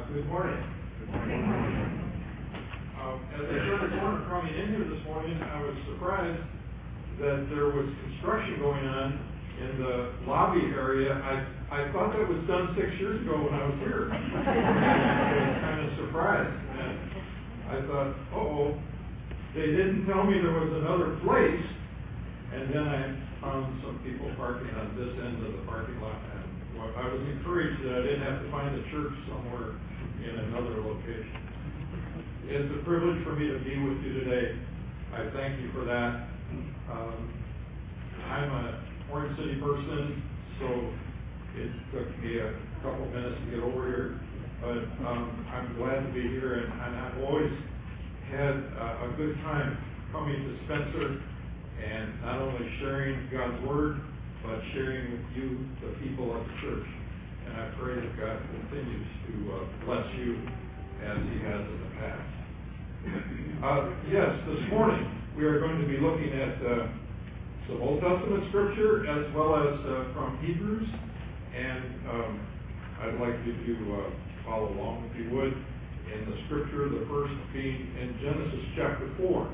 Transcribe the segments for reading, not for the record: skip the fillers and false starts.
Good morning. Good morning. As I turned the corner coming in here this morning, I was surprised that there was construction going on in the lobby area. I thought that was done 6 years ago when I was here. I was kind of surprised. And I thought, uh-oh, they didn't tell me there was another place. And then I found some people parking on this end of the parking lot. And I was encouraged that I didn't have to find a church somewhere in another location. It's a privilege for me to be with you today. I thank you for that. I'm an Orange City person, so it took me a couple minutes to get over here. But I'm glad to be here, and I've always had a good time coming to Spencer and not only sharing God's Word, but sharing with you, the people of the church. And I pray that God continues to bless you as He has in the past. Yes, this morning we are going to be looking at some Old Testament scripture as well as from Hebrews. And I'd like you to follow along, if you would, in the scripture, the first being in Genesis chapter 4.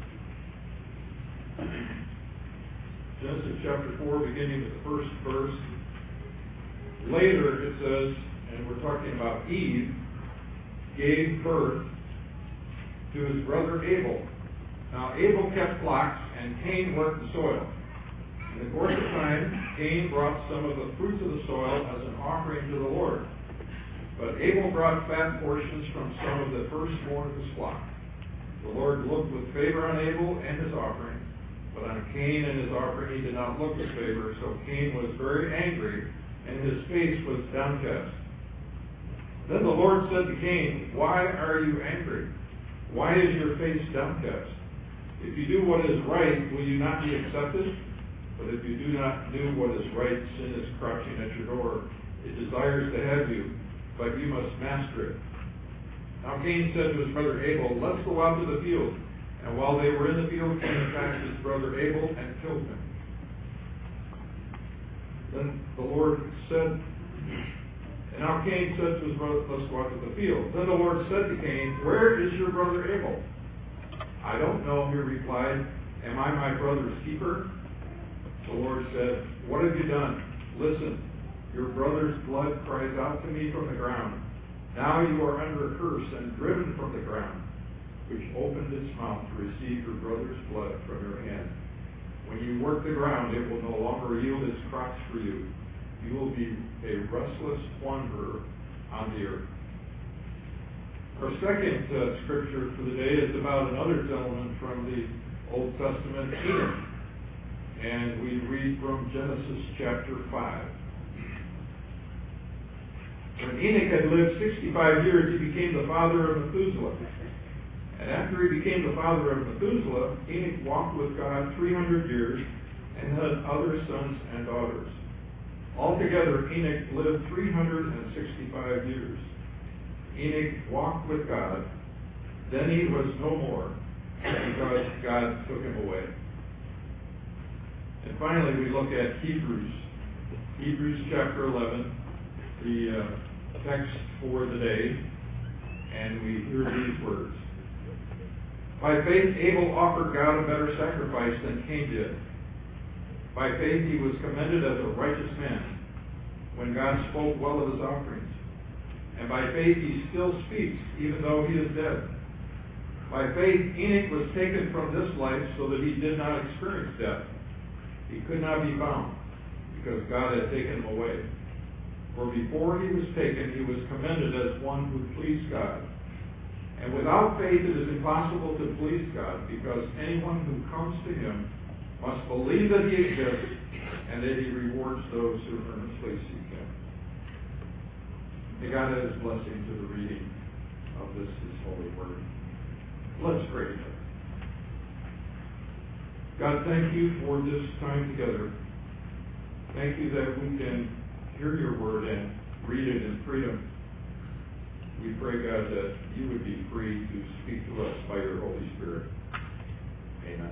Genesis chapter 4, beginning with the first verse. Later it says, and we're talking about Eve, gave birth to his brother Abel. Now Abel kept flocks, and Cain worked the soil. In the course of time, Cain brought some of the fruits of the soil as an offering to the Lord. But Abel brought fat portions from some of the firstborn of his flock. The Lord looked with favor on Abel and his offering, but on Cain and his offering he did not look with favor. So Cain was very angry, and his face was downcast. Then the Lord said to Cain, "Why are you angry? Why is your face downcast? If you do what is right, will you not be accepted? But if you do not do what is right, sin is crouching at your door. It desires to have you, but you must master it." Now Cain said to his brother Abel, "Let's go out to the field." And while they were in the field, Cain attacked his brother Abel and killed him. Then the Lord said, and now Cain said to his brother, "Let's go out to the field." Then the Lord said to Cain, "Where is your brother Abel?" "I don't know," he replied. "Am I my brother's keeper?" The Lord said, "What have you done? Listen, your brother's blood cries out to me from the ground. Now you are under a curse and driven from the ground, which opened its mouth to receive your brother's blood from your hand. When you work the ground, it will no longer yield its crops for you. You will be a restless wanderer on the earth." Our second scripture for the day is about another gentleman from the Old Testament, Enoch. And we read from Genesis chapter 5. When Enoch had lived 65 years, he became the father of Methuselah. And after he became the father of Methuselah, Enoch walked with God 300 years and had other sons and daughters. Altogether, Enoch lived 365 years. Enoch walked with God. Then he was no more, because God took him away. And finally, we look at Hebrews. Hebrews chapter 11, the text for the day. And we hear these words. By faith, Abel offered God a better sacrifice than Cain did. By faith, he was commended as a righteous man when God spoke well of his offerings. And by faith, he still speaks, even though he is dead. By faith, Enoch was taken from this life so that he did not experience death. He could not be found, because God had taken him away. For before he was taken, he was commended as one who pleased God. And without faith it is impossible to please God, because anyone who comes to him must believe that he exists and that he rewards those who earnestly seek him. May God add his blessing to the reading of this his holy word. Let's pray together. God, thank you for this time together. Thank you that we can hear your word and read it in freedom. We pray, God, that you would be free to speak to us by your Holy Spirit. Amen.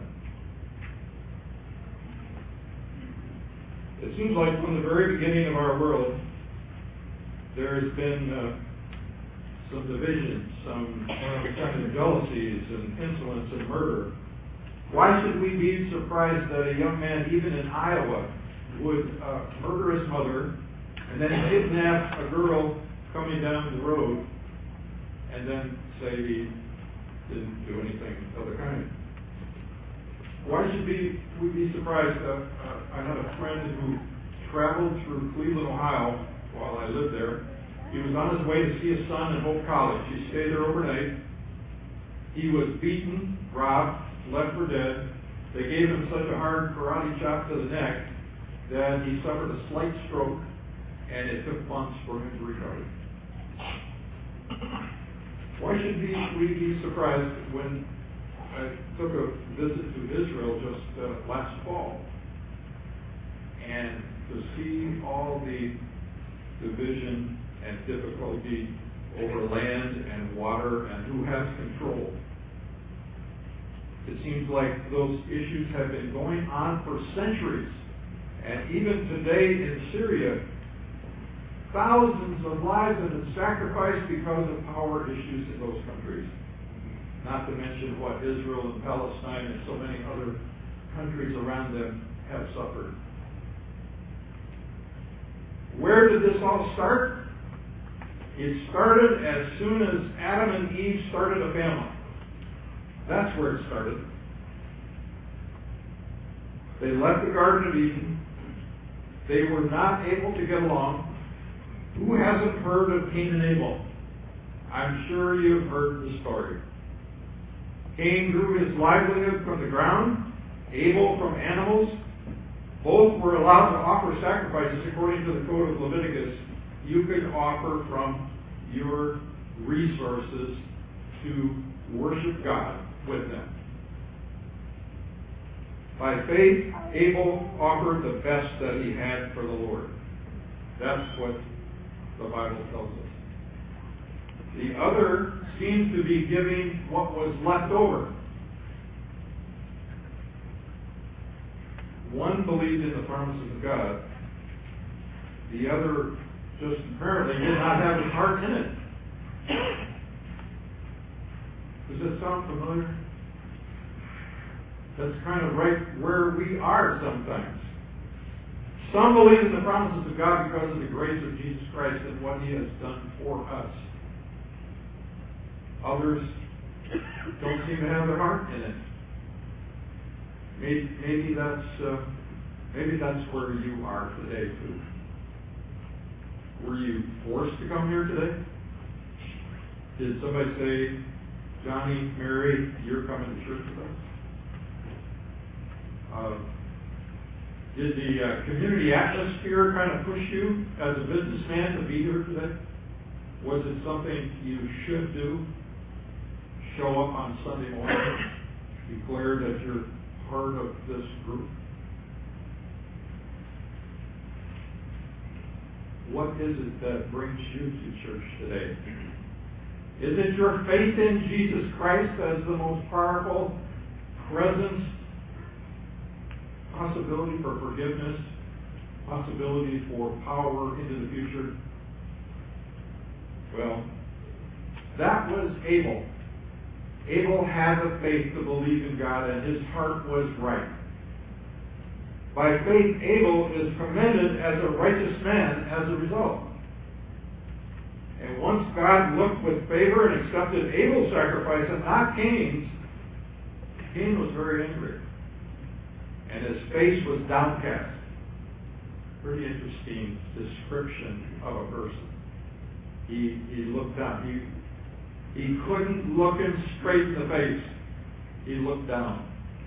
It seems like from the very beginning of our world, there has been some division, some kind of jealousies and insolence and murder. Why should we be surprised that a young man, even in Iowa, would murder his mother and then kidnap a girl coming down the road and then say he didn't do anything of the kind? Why should we be surprised? I had a friend who traveled through Cleveland, Ohio while I lived there. He was on his way to see his son in Hope College. He stayed there overnight. He was beaten, robbed, left for dead. They gave him such a hard karate chop to the neck that he suffered a slight stroke, and it took months for him to recover. Why should we be surprised when I took a visit to Israel just last fall, and to see all the division and difficulty over land and water and who has control? It seems like those issues have been going on for centuries. And even today in Syria, thousands of lives have been sacrificed because of power issues in those countries. Not to mention what Israel and Palestine and so many other countries around them have suffered. Where did this all start? It started as soon as Adam and Eve started a family. That's where it started. They left the Garden of Eden. They were not able to get along. Who hasn't heard of Cain and Abel? I'm sure you've heard the story. Cain drew his livelihood from the ground, Abel from animals. Both were allowed to offer sacrifices according to the code of Leviticus. You could offer from your resources to worship God with them. By faith, Abel offered the best that he had for the Lord. That's what the Bible tells us. The other seems to be giving what was left over. One believed in the promises of God. The other just apparently did not have his heart in it. Does that sound familiar? That's kind of right where we are sometimes. Some believe in the promises of God because of the grace of Jesus Christ and what He has done for us. Others don't seem to have their heart in it. Maybe that's where you are today too. Were you forced to come here today? Did somebody say, Johnny, Mary, you're coming to church with us? Did the community atmosphere kind of push you as a businessman to be here today? Was it something you should do? Show up on Sunday morning, declare that you're part of this group? What is it that brings you to church today? Is it your faith in Jesus Christ as the most powerful presence, possibility for forgiveness, possibility for power into the future? Well, that was Abel. Abel had the faith to believe in God, and his heart was right. By faith, Abel is commended as a righteous man as a result. And once God looked with favor and accepted Abel's sacrifice and not Cain's, Cain was very angry. And his face was downcast. Pretty interesting description of a person. He looked down. He couldn't look him straight in the face. He looked down.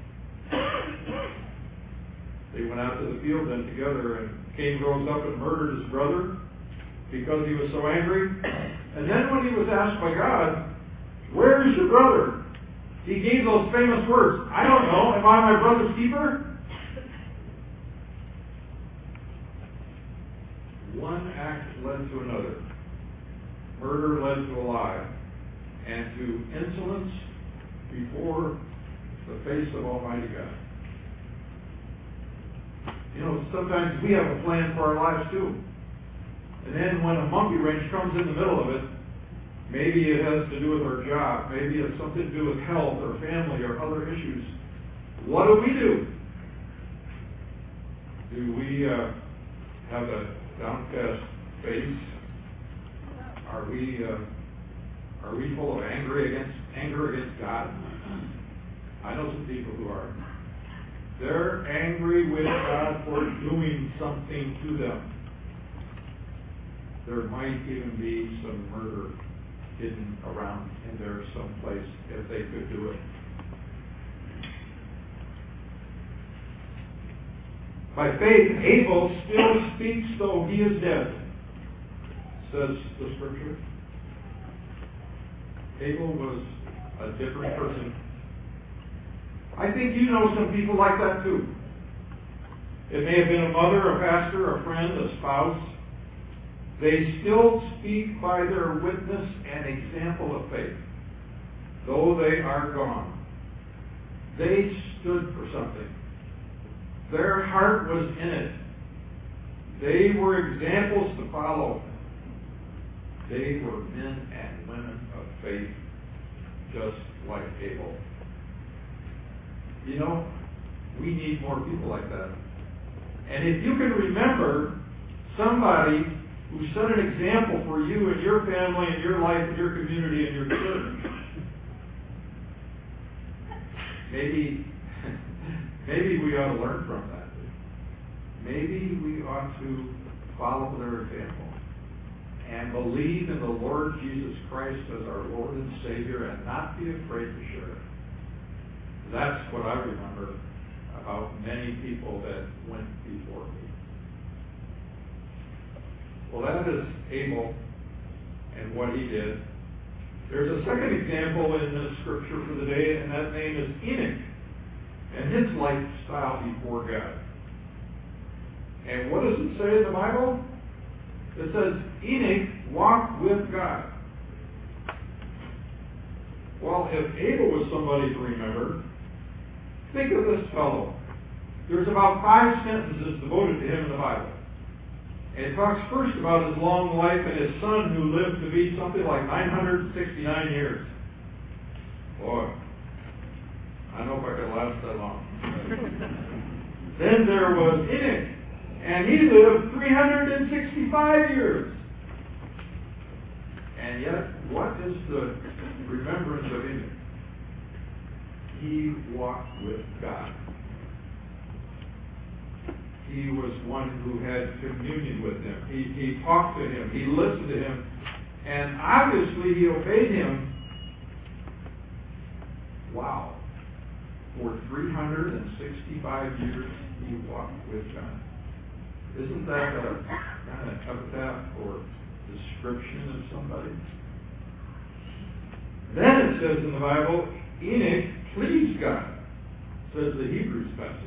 They went out to the field then together, and Cain rose up and murdered his brother because he was so angry. And then when he was asked by God, "Where is your brother?" he gave those famous words, "I don't know. Am I my brother's keeper?" One act led to another. Murder led to a lie, and to insolence before the face of Almighty God. You know, sometimes we have a plan for our lives too. And then when a monkey wrench comes in the middle of it, Maybe it has to do with our job. Maybe it's something to do with health or family or other issues. What do? Do we have a downcast face? Are we full of anger against God? I know some people who are. They're angry with God for doing something to them. There might even be some murder hidden around in there someplace if they could do it. By faith, Abel still speaks though he is dead, says the Scripture. Abel was a different person. I think you know some people like that too. It may have been a mother, a pastor, a friend, a spouse. They still speak by their witness and example of faith, though they are gone. They stood for something. Their heart was in it. They were examples to follow. They were men and women of faith, just like Abel. You know, we need more people like that. And if you can remember somebody who set an example for you and your family and your life and your community and your church, maybe we ought to learn from that. Maybe we ought to follow their example and believe in the Lord Jesus Christ as our Lord and Savior and not be afraid to share it. That's what I remember about many people that went before me. Well, that is Abel and what he did. There's a second example in the Scripture for the day, and that name is Enoch and his lifestyle before God. And what does it say in the Bible? It says, Enoch walked with God. Well, if Abel was somebody to remember, think of this fellow. There's about 5 sentences devoted to him in the Bible. And it talks first about his long life and his son who lived to be something like 969 years. Boy, I don't know if I could last that long. Then there was Enoch, and he lived 365 years. And yet, what is the remembrance of Enoch? He walked with God. He was one who had communion with him. He talked to him. He listened to him. And obviously he obeyed him. Wow. For 365 years he walked with God. Isn't that a kind of epitaph or description of somebody? Then it says in the Bible, Enoch pleased God, says the Hebrews passage.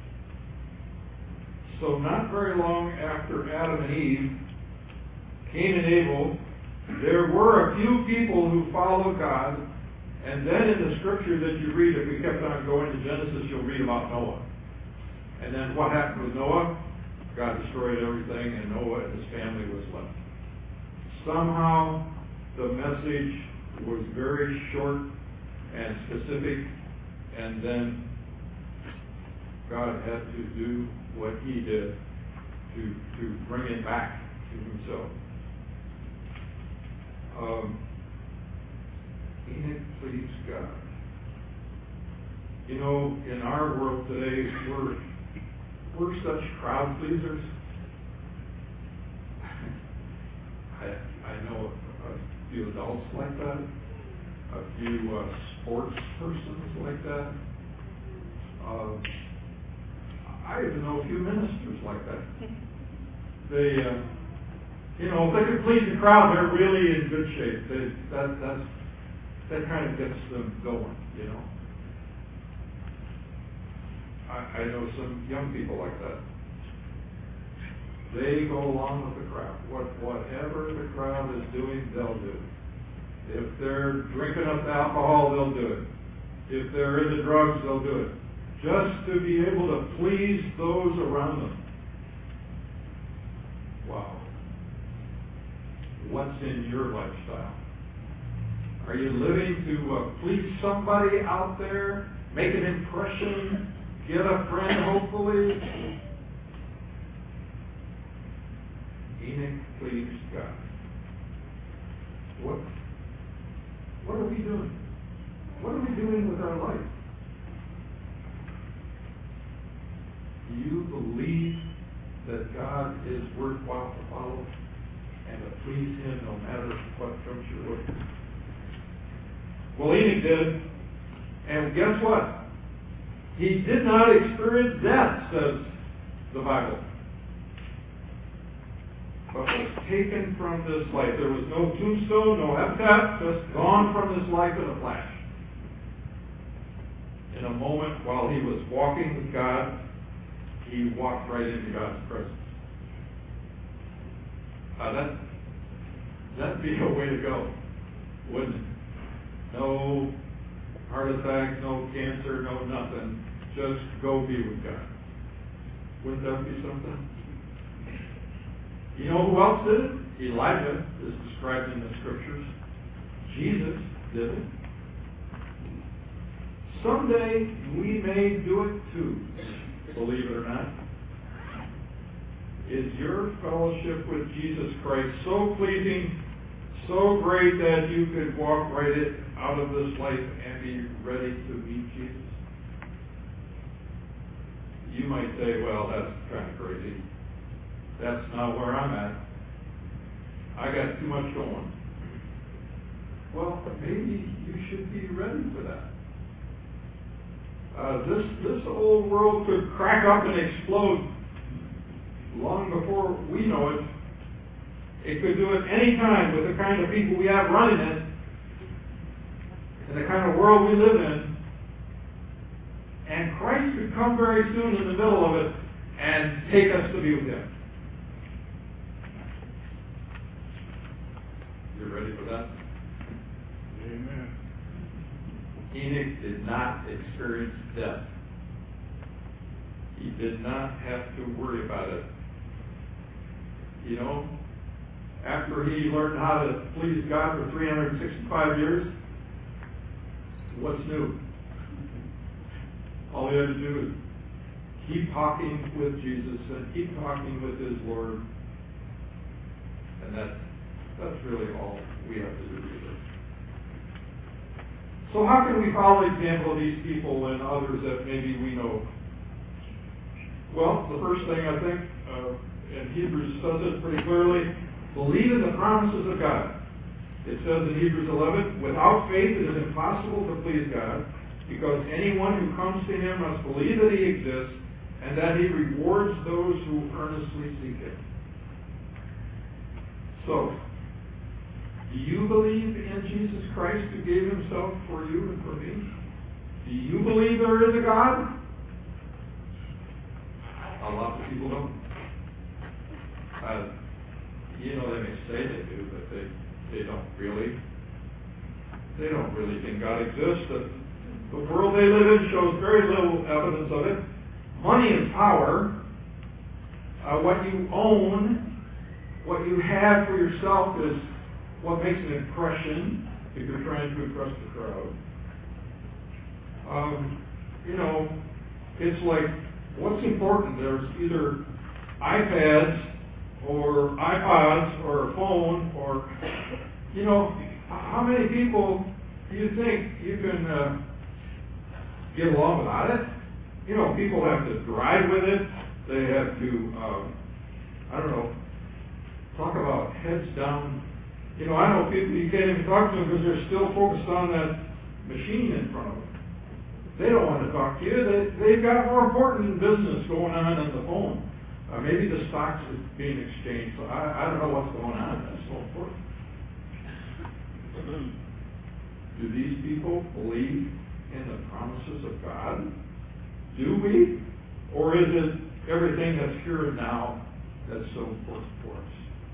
So not very long after Adam and Eve, Cain and Abel, there were a few people who followed God. And then in the Scripture that you read, if we kept on going to Genesis, you'll read about Noah. And then what happened with Noah? God destroyed everything, and Noah and his family was left. Somehow the message was very short and specific, and then God had to do what he did to bring it back to himself. Enoch pleased God. You know, in our world today, we're such crowd pleasers. I know a few adults like that, a few sports persons like that. I even know a few ministers like that. They, if they can please the crowd, they're really in good shape. That kind of gets them going, you know. I know some young people like that. They go along with the crowd. Whatever the crowd is doing, they'll do. If they're drinking up the alcohol, they'll do it. If they're into drugs, they'll do it. Just to be able to please those around them. Wow. What's in your lifestyle? Are you living to please somebody out there? Make an impression? Get a friend, hopefully? Enoch pleased God. What are we doing? What are we doing with our life? Do you believe that God is worthwhile to follow and to please Him no matter what comes your way? Well, Enoch did. And guess what? He did not experience death, says the Bible, but was taken from this life. There was no tombstone, no epitaph, just gone from this life in a flash. In a moment while he was walking with God, he walked right into God's presence. That'd be a way to go, wouldn't it? No heart attack, no cancer, no nothing. Just go be with God. Wouldn't that be something? You know who else did it? Elijah is described in the scriptures. Jesus did it. Someday we may do it too, believe it or not. Is your fellowship with Jesus Christ so pleasing, so great that you could walk right out of this life and be ready to meet Jesus? You might say, well, that's kind of crazy. That's not where I'm at. I got too much going. Well, maybe you should be ready for that. This old world could crack up and explode long before we know it. It could do it any time with the kind of people we have running it and the kind of world we live in. And Christ could come very soon in the middle of it and take us to be with Him. You ready for that? Amen. Enoch did not experience death. He did not have to worry about it. You know, after he learned how to please God for 365 years, what's new? All he had to do is keep talking with Jesus and keep talking with his Lord. And that's really all we have to do with it. So how can we follow the example of these people and others that maybe we know? Well, the first thing I think, and Hebrews says it pretty clearly, believe in the promises of God. It says in Hebrews 11, without faith it is impossible to please God, because anyone who comes to Him must believe that He exists and that He rewards those who earnestly seek Him. So, do you believe in Jesus Christ who gave Himself for you and for me? Do you believe there is a God? A lot of people don't. They may say they do, but they don't really. They don't really think God exists. The world they live in shows very little evidence of it. Money and power, what you own, what you have for yourself is what makes an impression if you're trying to impress the crowd. It's like, what's important? There's either iPads or iPods or a phone or, how many people do you think you can get along without it? People have to drive with it. They have to, talk about heads down. I know people you can't even talk to them because they're still focused on that machine in front of them. They don't want to talk to you. They've got more important business going on the phone. Maybe the stocks are being exchanged. So I don't know what's going on. That's so important. Do these people believe in the promises of God? Do we? Or is it everything that's here and now that's so important for us?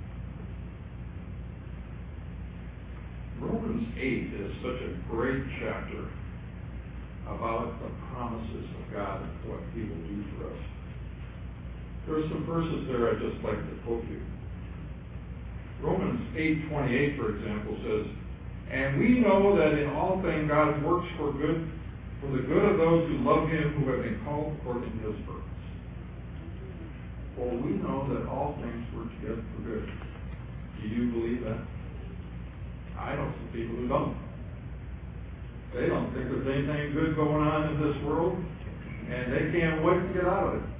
Romans 8 is such a great chapter about the promises of God and what He will do for us. There are some verses there I'd just like to quote you. Romans 8:28, for example, says, And we know that in all things God works for good, for the good of those who love Him, who have been called according to His purpose. For we know that all things work together for good. Do you believe that? I know some people who don't. They don't think there's anything good going on in this world, and they can't wait to get out of it.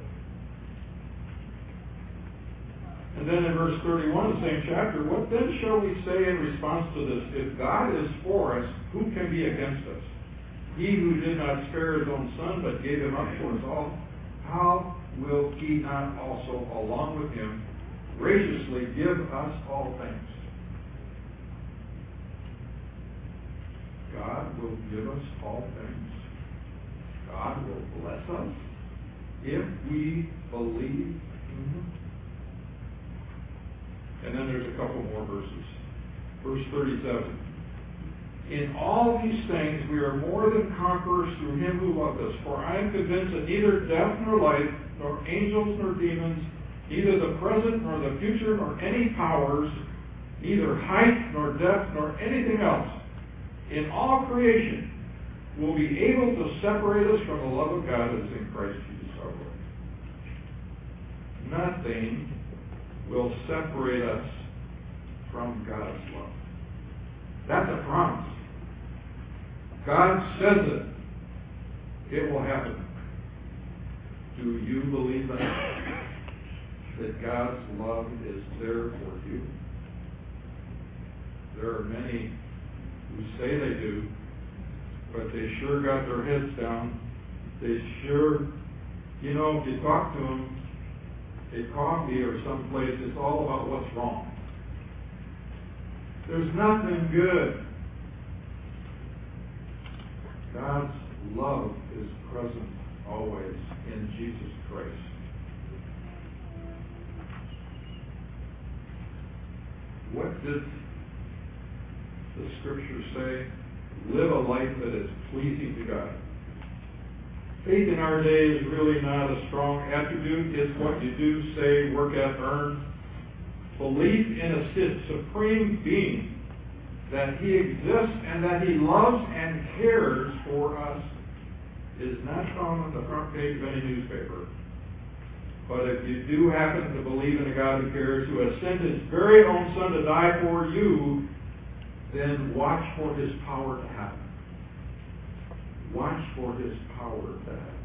And then in verse 31 of the same chapter, what then shall we say in response to this? If God is for us, who can be against us? He who did not spare His own Son, but gave Him up for us all, how will He not also, along with Him, graciously give us all things? God will give us all things. God will bless us if we believe in Him. And then there's a couple more verses. Verse 37. In all these things we are more than conquerors through Him who loved us. For I am convinced that neither death nor life, nor angels nor demons, neither the present nor the future, nor any powers, neither height nor depth, nor anything else, in all creation, will be able to separate us from the love of God that is in Christ Jesus our Lord. Nothing will separate us from God's love. That's a promise. God says it. It will happen. Do you believe that? That God's love is there for you? There are many who say they do, but they sure got their heads down. They sure, if you talk to them at coffee or someplace, it's all about what's wrong. There's nothing good. God's love is present always in Jesus Christ. What did the Scripture say? Live a life that is pleasing to God. Faith in our day is really not a strong attribute. It's what you do, say, work at, earn. Belief in a supreme being, that He exists and that He loves and cares for us, is not found on the front page of any newspaper. But if you do happen to believe in a God who cares, who has sent His very own Son to die for you, then watch for His power to happen. Watch for His power to happen.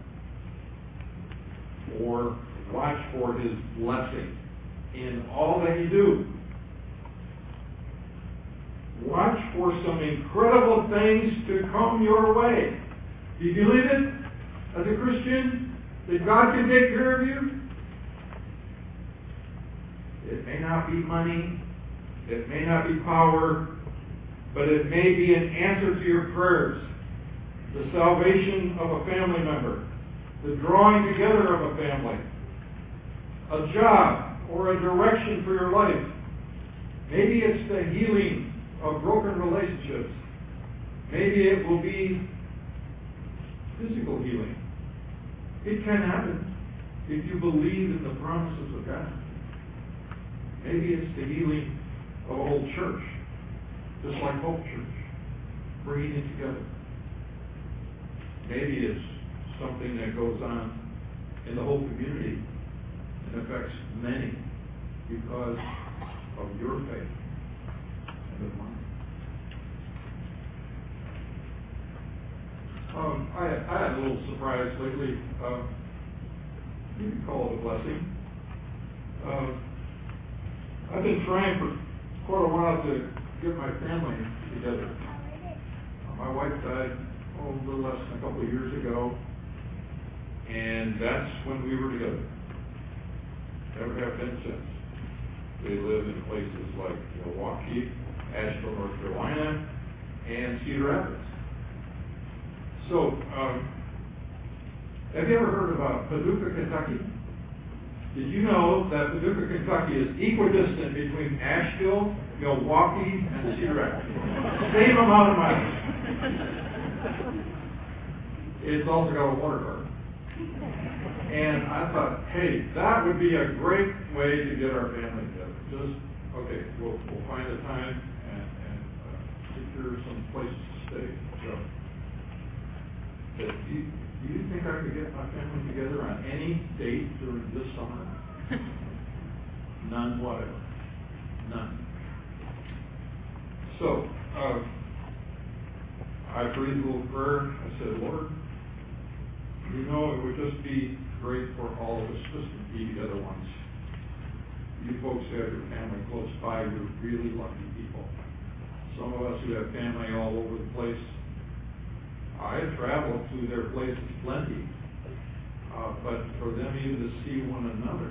Or watch for His blessing in all that you do. Watch for some incredible things to come your way. Do you believe it as a Christian? That God can take care of you? It may not be money. It may not be power. But it may be an answer to your prayers. The salvation of a family member. The drawing together of a family. A job or a direction for your life. Maybe it's the healing of broken relationships. Maybe it will be physical healing. It can happen if you believe in the promises of God. Maybe it's the healing of a whole church, just like Hope Church, bringing it together. Maybe it's something that goes on in the whole community and affects many because of your faith and of mine. I had a little surprise lately. You can call it a blessing. I've been trying for quite a while to get my family together. My wife died a little less than a couple of years ago, and that's when we were together. Never have been since. They live in places like Milwaukee, Asheville, North Carolina, and Cedar Rapids. So, have you ever heard about Paducah, Kentucky? Did you know that Paducah, Kentucky is equidistant between Asheville, Milwaukee, and Cedar Rapids? Same amount of miles. It's also got a water garden. And I thought, hey, that would be a great way to get our family together. Just, okay, we'll find a time and secure places to stay. So, do you think I could get my family together on any date during this summer? None whatever. None. So, I breathed a little prayer. I said, Lord, you know, it would just be great for all of us just to be together once. You folks who have your family close by, you're really lucky people. Some of us who have family all over the place, I travel to their places plenty, but for them even to see one another.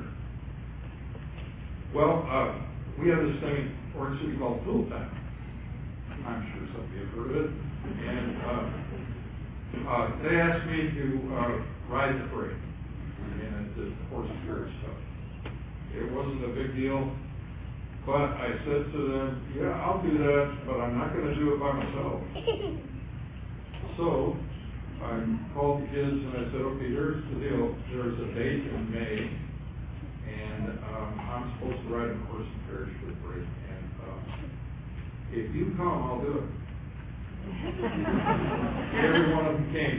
Well, we have this thing in Orange City called Tool Time. I'm sure some of you have heard of it. And they asked me to ride the parade and the horse and carriage stuff. It wasn't a big deal, but I said to them, yeah, I'll do that, but I'm not going to do it by myself. So I called the kids and I said, okay, here's the deal. There's a date in May, and I'm supposed to ride a horse and carriage for the parade. And if you come, I'll do it. Every one of them came.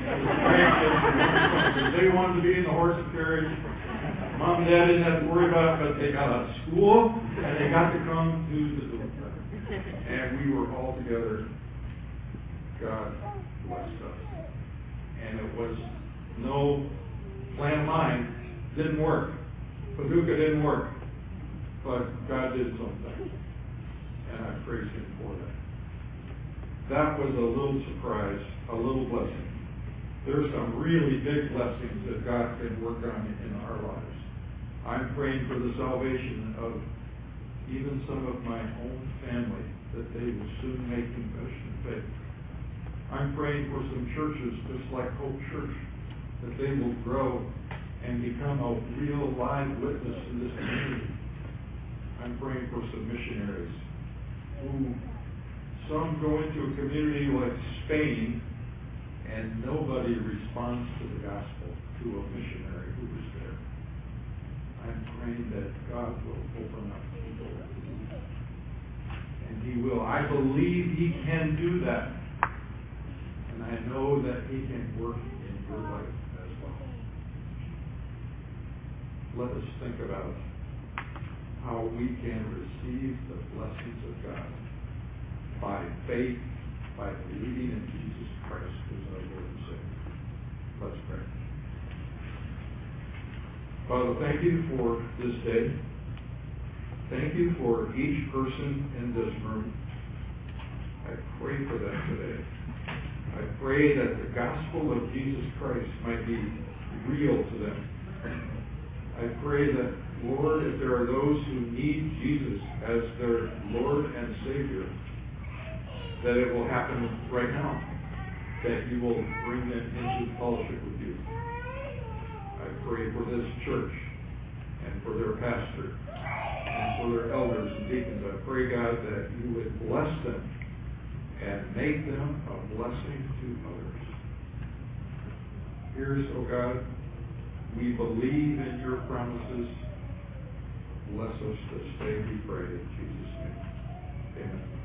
They wanted to be in the horse and carriage. Mom and Dad didn't have to worry about it, but they got out of school and they got to come to the Tool Time. And we were all together. God blessed us. And it was no plan of mine. Didn't work. Paducah didn't work. But God did something. And I praise Him for that. That was a little surprise, a little blessing. There's some really big blessings that God can work on in our lives. I'm praying for the salvation of even some of my own family, that they will soon make confession of faith. I'm praying for some churches just like Hope Church, that they will grow and become a real live witness in this community. I'm praying for some missionaries who, some go into a community like Spain and nobody responds to the gospel, to a missionary who is there. I'm praying that God will open up people. And He will. I believe He can do that. And I know that He can work in your life as well. Let us think about how we can receive the blessings of God by faith, by believing in Jesus Christ as our Lord and Savior. Let's pray. Father, thank you for this day. Thank you for each person in this room. I pray for them today. I pray that the gospel of Jesus Christ might be real to them. I pray that, Lord, if there are those who need Jesus as their Lord and Savior, that it will happen right now, that you will bring them into fellowship with you. I pray for this church and for their pastor and for their elders and deacons. I pray, God, that you would bless them and make them a blessing to others. Here's, oh God, we believe in your promises. Bless us this day, we pray in Jesus' name. Amen.